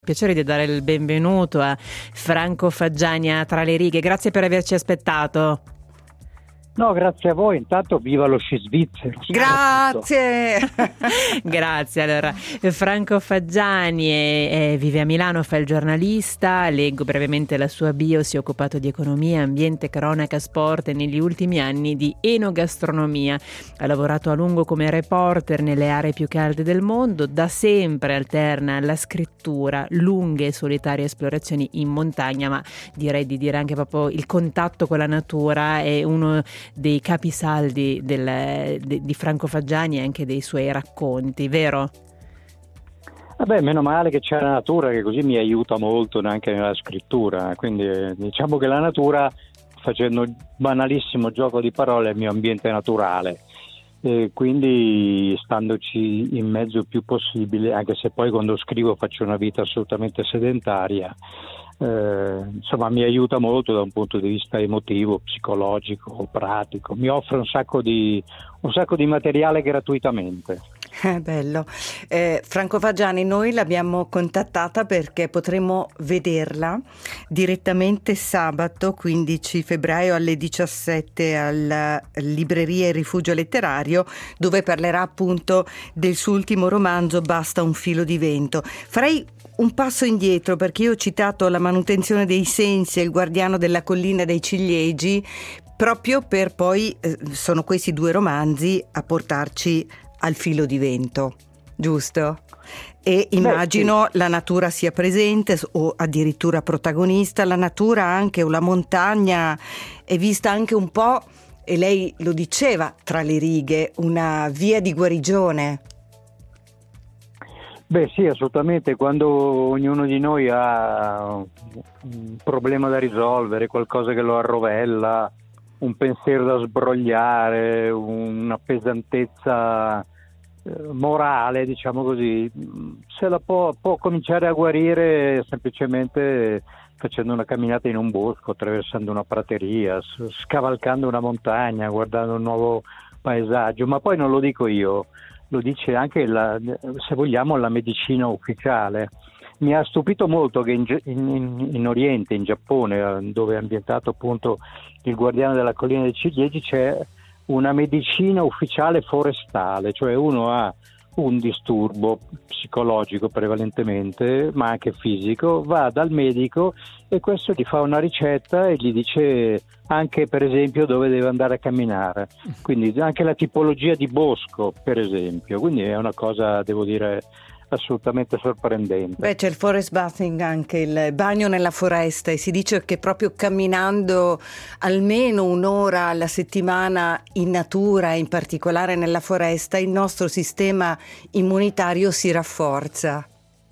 Piacere di dare il benvenuto a Franco Faggiani a Tra le righe. Grazie per averci aspettato. No, grazie a voi. Intanto viva lo sci svizzero. Grazie. Grazie. Allora, Franco Faggiani vive a Milano, fa il giornalista, leggo brevemente la sua bio, si è occupato di economia, ambiente, cronaca, sport e negli ultimi anni di enogastronomia. Ha lavorato a lungo come reporter nelle aree più calde del mondo, da sempre alterna la scrittura, lunghe e solitarie esplorazioni in montagna, ma direi di dire anche proprio il contatto con la natura è uno dei capisaldi di Franco Faggiani e anche dei suoi racconti, vero? Vabbè, meno male che c'è la natura, che così mi aiuta molto anche nella scrittura, quindi diciamo che la natura, facendo un banalissimo gioco di parole, è il mio ambiente naturale, quindi standoci in mezzo il più possibile, anche se poi quando scrivo faccio una vita assolutamente sedentaria. Insomma, mi aiuta molto da un punto di vista emotivo, psicologico, pratico. Mi offre un sacco di materiale gratuitamente. Bello. Franco Faggiani, noi l'abbiamo contattata perché potremo vederla direttamente sabato 15 febbraio alle 17 alla libreria Il Rifugio Letterario, dove parlerà appunto del suo ultimo romanzo Basta un filo di vento. Farei un passo indietro perché io ho citato La manutenzione dei sensi e Il guardiano della collina dei ciliegi, proprio per poi sono questi due romanzi a portarci al filo di vento, giusto? E immagino la natura sia presente o addirittura protagonista, la natura anche, o la montagna è vista anche un po', e lei lo diceva tra le righe, una via di guarigione. Beh sì, assolutamente, quando ognuno di noi ha un problema da risolvere, qualcosa che lo arrovella, un pensiero da sbrogliare, una pesantezza morale, diciamo così, se la può cominciare a guarire semplicemente facendo una camminata in un bosco, attraversando una prateria, scavalcando una montagna, guardando un nuovo paesaggio. Ma poi non lo dico io, lo dice anche se vogliamo la medicina ufficiale. Mi ha stupito molto che in Oriente, in Giappone, dove è ambientato appunto Il guardiano della collina dei ciliegi, c'è una medicina ufficiale forestale, cioè uno ha un disturbo psicologico prevalentemente, ma anche fisico, va dal medico e questo gli fa una ricetta e gli dice anche per esempio dove deve andare a camminare, quindi anche la tipologia di bosco per esempio, quindi è una cosa, devo dire, assolutamente sorprendente. Beh, c'è il forest bathing, anche il bagno nella foresta, e si dice che proprio camminando almeno un'ora alla settimana in natura, in particolare nella foresta, il nostro sistema immunitario si rafforza.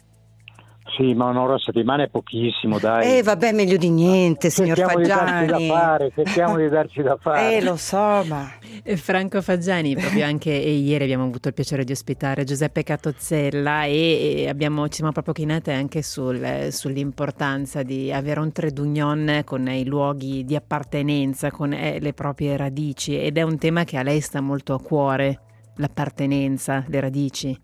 Sì, ma un'ora a settimana è pochissimo, dai. Vabbè, meglio di niente, signor Faggiani. Cerchiamo di darci da fare. Lo so, ma... Franco Faggiani, proprio anche ieri abbiamo avuto il piacere di ospitare Giuseppe Catozzella e ci siamo proprio chinate anche sull'importanza di avere un trait d'union con i luoghi di appartenenza, con le proprie radici, ed è un tema che a lei sta molto a cuore, l'appartenenza, le radici.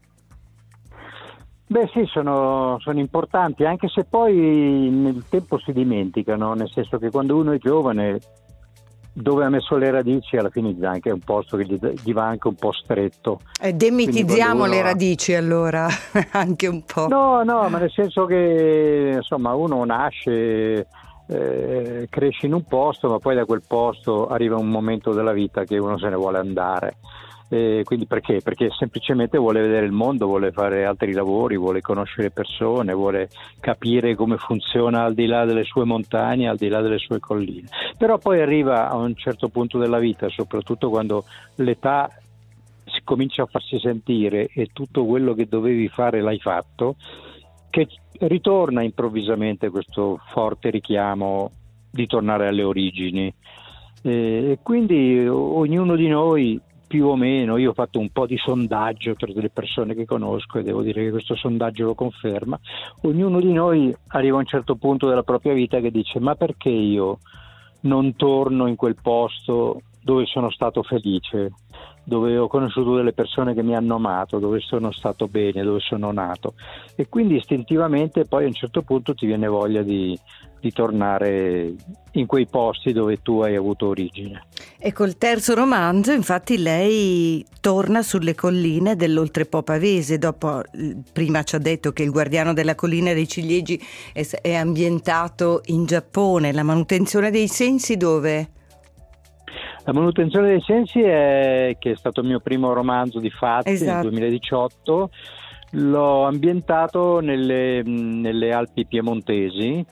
Beh sì, sono importanti, anche se poi nel tempo si dimenticano, nel senso che quando uno è giovane, dove ha messo le radici, alla fine anche è un posto che gli va anche un po' stretto. Demitizziamo le radici allora, anche un po'. No, ma nel senso che insomma uno nasce, cresce in un posto, ma poi da quel posto arriva un momento della vita che uno se ne vuole andare. Quindi perché? Perché semplicemente vuole vedere il mondo, vuole fare altri lavori, vuole conoscere persone, vuole capire come funziona al di là delle sue montagne, al di là delle sue colline. Però poi arriva a un certo punto della vita, soprattutto quando l'età si comincia a farsi sentire e tutto quello che dovevi fare l'hai fatto, che ritorna improvvisamente questo forte richiamo di tornare alle origini. E quindi ognuno di noi, più o meno, io ho fatto un po' di sondaggio tra delle persone che conosco e devo dire che questo sondaggio lo conferma, ognuno di noi arriva a un certo punto della propria vita che dice: ma perché io non torno in quel posto dove sono stato felice? dove ho conosciuto delle persone che mi hanno amato, dove sono stato bene, dove sono nato, e quindi istintivamente poi a un certo punto ti viene voglia di tornare in quei posti dove tu hai avuto origine. E col terzo romanzo, infatti, lei torna sulle colline dell'Oltrepò Pavese. Prima ci ha detto che Il guardiano della collina dei ciliegi è ambientato in Giappone. La manutenzione dei sensi dove? La manutenzione dei sensi che è stato il mio primo romanzo di fatti, esatto. Nel 2018 l'ho ambientato nelle Alpi piemontesi,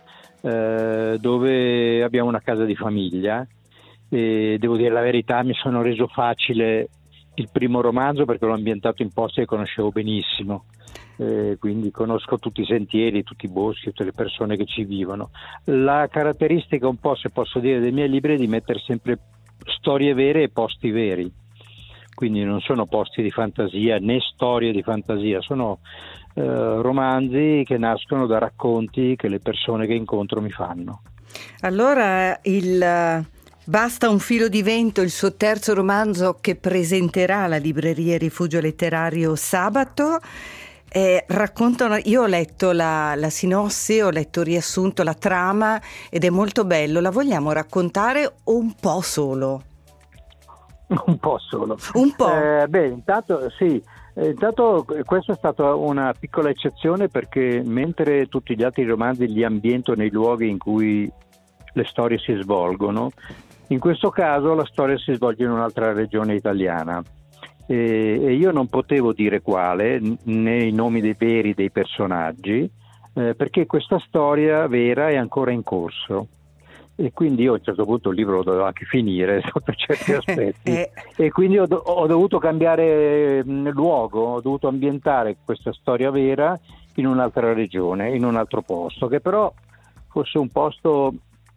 dove abbiamo una casa di famiglia, e devo dire la verità, mi sono reso facile il primo romanzo perché l'ho ambientato in posti che conoscevo benissimo, quindi conosco tutti i sentieri, tutti i boschi, tutte le persone che ci vivono. La caratteristica un po', se posso dire, dei miei libri è di mettere sempre storie vere e posti veri, quindi non sono posti di fantasia né storie di fantasia, sono romanzi che nascono da racconti che le persone che incontro mi fanno. Allora Basta un filo di vento, il suo terzo romanzo che presenterà alla libreria Rifugio Letterario sabato, raccontano. Io ho letto la sinossi, ho letto il riassunto, la trama, ed è molto bello. La vogliamo raccontare un po' solo? Un po' solo. Un po'? Intanto sì. Intanto questa è stata una piccola eccezione, perché mentre tutti gli altri romanzi li ambiento nei luoghi in cui le storie si svolgono, in questo caso la storia si svolge in un'altra regione italiana, e io non potevo dire quale, né i nomi veri dei personaggi, perché questa storia vera è ancora in corso. E quindi io a un certo punto il libro lo dovevo anche finire sotto certi aspetti e quindi ho dovuto cambiare luogo, ho dovuto ambientare questa storia vera in un'altra regione, in un altro posto, che però fosse un posto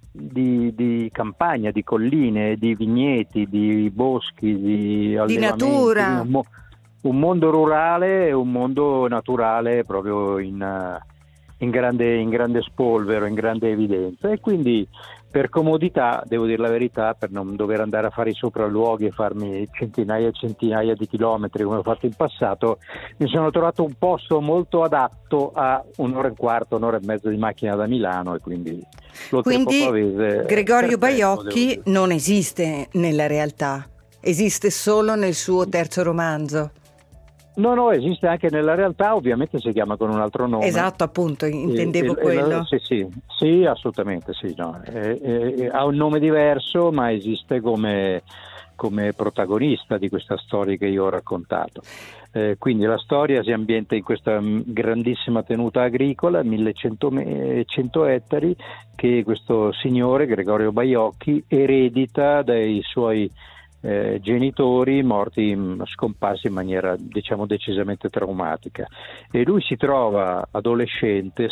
di campagna, di colline, di vigneti, di boschi, di natura, un mondo rurale e un mondo naturale proprio in grande spolvero, in grande evidenza. E quindi, per comodità, devo dire la verità, per non dover andare a fare i sopralluoghi e farmi centinaia e centinaia di chilometri come ho fatto in passato, mi sono trovato un posto molto adatto a un'ora e un quarto, un'ora e mezza di macchina da Milano, e quindi Pavese. Gregorio Baiocchi non esiste nella realtà, esiste solo nel suo terzo romanzo. No, esiste anche nella realtà, ovviamente si chiama con un altro nome. Esatto, appunto, intendevo quello. Sì, assolutamente sì. No. Ha un nome diverso, ma esiste come protagonista di questa storia che io ho raccontato. Quindi la storia si ambienta in questa grandissima tenuta agricola, 1100 ettari, che questo signore, Gregorio Baiocchi, eredita dai suoi genitori scomparsi in maniera, diciamo, decisamente traumatica, e lui si trova adolescente,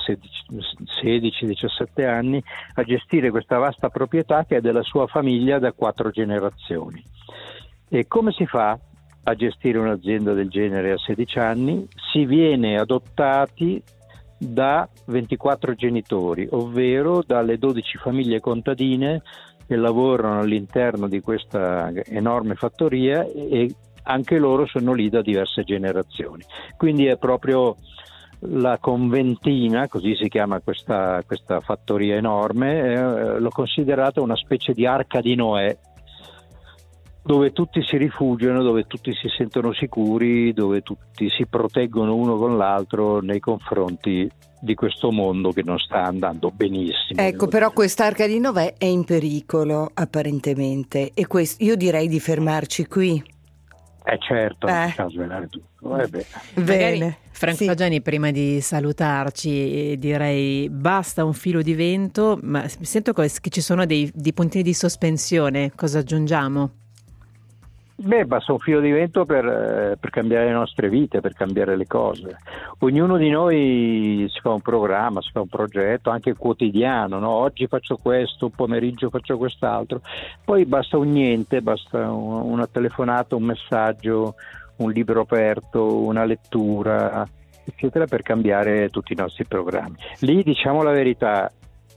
16-17 anni, a gestire questa vasta proprietà che è della sua famiglia da 4 generazioni. E come si fa a gestire un'azienda del genere a 16 anni? Si viene adottati da 24 genitori, ovvero dalle 12 famiglie contadine che lavorano all'interno di questa enorme fattoria, e anche loro sono lì da diverse generazioni. Quindi è proprio la conventina, così si chiama questa fattoria enorme, l'ho considerata una specie di arca di Noè, dove tutti si rifugiano, dove tutti si sentono sicuri, dove tutti si proteggono uno con l'altro nei confronti di questo mondo che non sta andando benissimo. Ecco, però quest'arca di Noè è in pericolo apparentemente, e io direi di fermarci qui. Certo, svelare tutto. Bene. Franco Faggiani, prima di salutarci, direi basta un filo di vento, ma sento che ci sono dei puntini di sospensione. Cosa aggiungiamo? Basta un filo di vento per cambiare le nostre vite, per cambiare le cose. Ognuno di noi si fa un programma, si fa un progetto, anche quotidiano, no? Oggi faccio questo, un pomeriggio faccio quest'altro. Poi basta un niente, basta una telefonata, un messaggio, un libro aperto, una lettura, eccetera, per cambiare tutti i nostri programmi. Lì, diciamo la verità,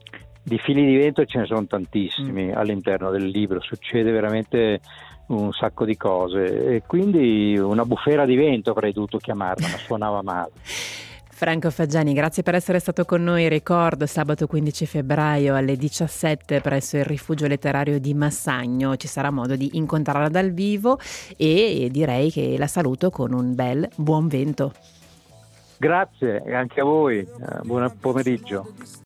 di fili di vento ce ne sono tantissimi all'interno del libro, succede veramente un sacco di cose e quindi una bufera di vento avrei dovuto chiamarla, ma suonava male. Franco Faggiani, grazie per essere stato con noi. Ricordo sabato 15 febbraio alle 17 presso il Rifugio Letterario di Massagno ci sarà modo di incontrarla dal vivo e direi che la saluto con un bel buon vento. Grazie anche a voi, buon pomeriggio.